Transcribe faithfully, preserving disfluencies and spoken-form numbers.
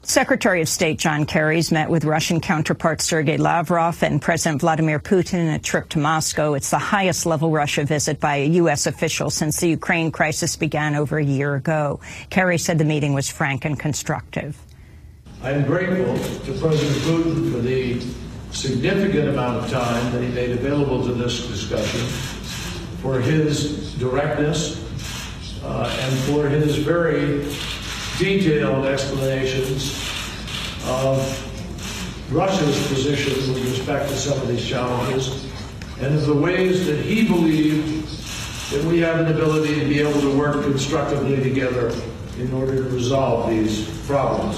Secretary of State John Kerry's met with Russian counterpart Sergei Lavrov and President Vladimir Putin in a trip to Moscow. It's the highest-level Russia visit by a U S official since the Ukraine crisis began over a year ago. Kerry said the meeting was frank and constructive. I am grateful to President Putin for the significant amount of time that he made available to this discussion, for his directness, uh, and for his very detailed explanations of Russia's position with respect to some of these challenges, and of the ways that he believed that we have an ability to be able to work constructively together in order to resolve these problems.